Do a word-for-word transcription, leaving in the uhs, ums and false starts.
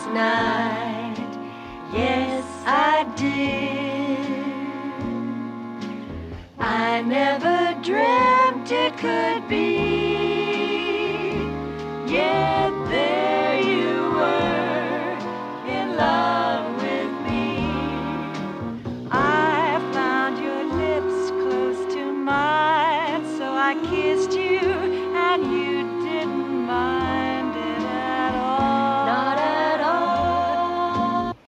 night. Yes, I did. I never dreamt it could be. Yet there you were, in love with me. I found your lips close to mine, so I kissed you.